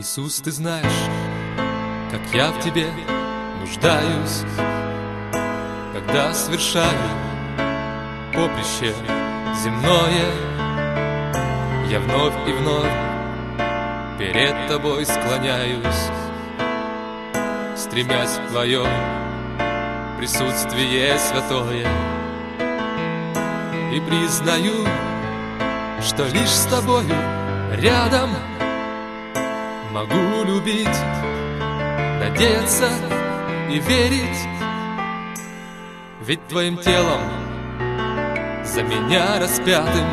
Иисус, ты знаешь, как я в тебе нуждаюсь, когда совершаю поприще земное. Я вновь и вновь перед тобой склоняюсь, стремясь в твое присутствие святое, и признаю, что лишь с тобою рядом могу любить, надеяться и верить. Ведь твоим телом за меня распятым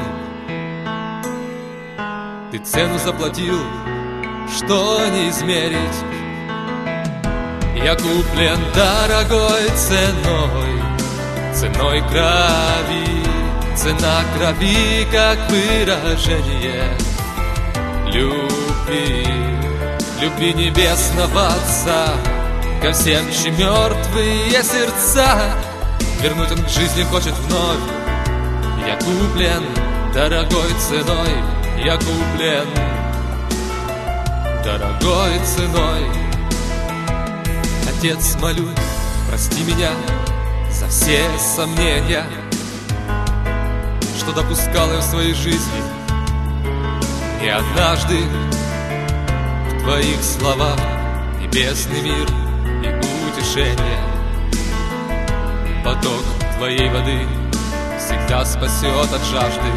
ты цену заплатил, что не измерить. Я куплен дорогой ценой, ценой крови. Цена крови, как выражение любви, любви небесного Отца ко всем, чьи мертвые сердца вернуть Он к жизни хочет вновь. Я куплен дорогой ценой, я куплен дорогой ценой. Отец, молю, прости меня за все сомнения, что допускал я в своей жизни. И однажды в твоих словах небесный мир и утешение. Поток твоей воды всегда спасет от жажды.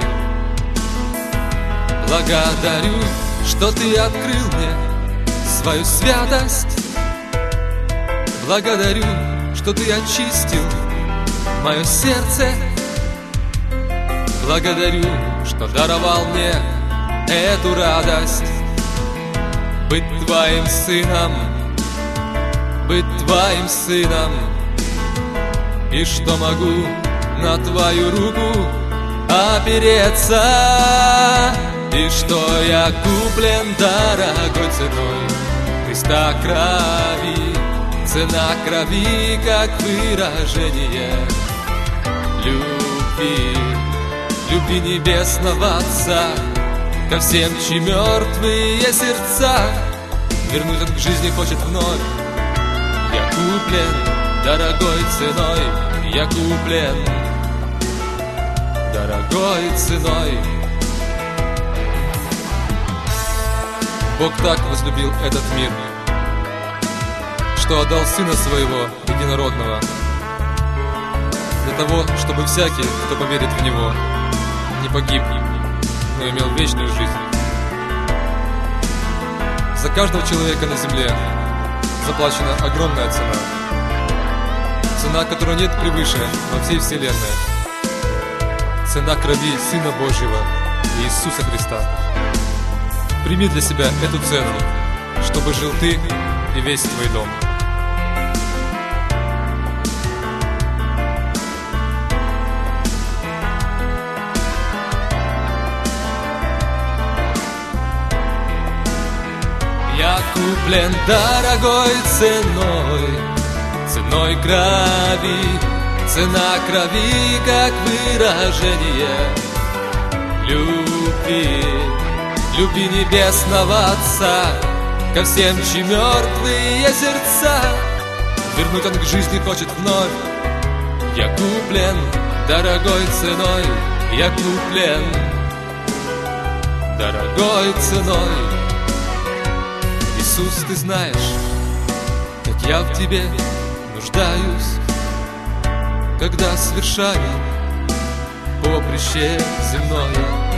Благодарю, что ты открыл мне свою святость. Благодарю, что ты очистил мое сердце. Благодарю, что даровал мне эту радость. Быть твоим сыном, быть твоим сыном. И что могу на твою руку опереться. И что я куплен дорогой ценой Христа крови. Цена крови, как выражение любви, любви небесного Отца ко всем, чьи мертвые сердца вернуть Он к жизни хочет вновь. Я куплен дорогой ценой, я куплен дорогой ценой. Бог так возлюбил этот мир, что отдал Сына Своего Единородного, для того, чтобы всякий, кто поверит в Него, не погиб, но имел вечную жизнь. За каждого человека на земле заплачена огромная цена. Цена, которой нет превыше во всей вселенной. Цена крови Сына Божьего Иисуса Христа. Прими для себя эту цену, чтобы жил ты и весь твой дом. Я куплен дорогой ценой, ценой крови. Цена крови, как выражение любви, любви небесного Отца ко всем, чьи мертвые сердца вернуть Он к жизни хочет вновь. Я куплен дорогой ценой, я куплен дорогой ценой. Иисус, ты знаешь, как я в тебе нуждаюсь, когда совершаю поприще земное.